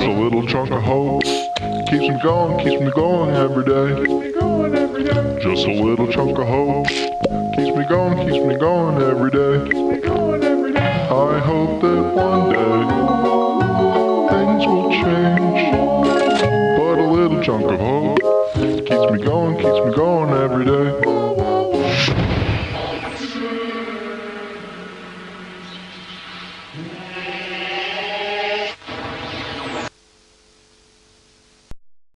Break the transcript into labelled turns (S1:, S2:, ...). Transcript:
S1: Just a little chunk of hope keeps me going every day. Just a little chunk of hope keeps me going every day. I hope that one day things will change, but a little chunk of hope keeps me going every day.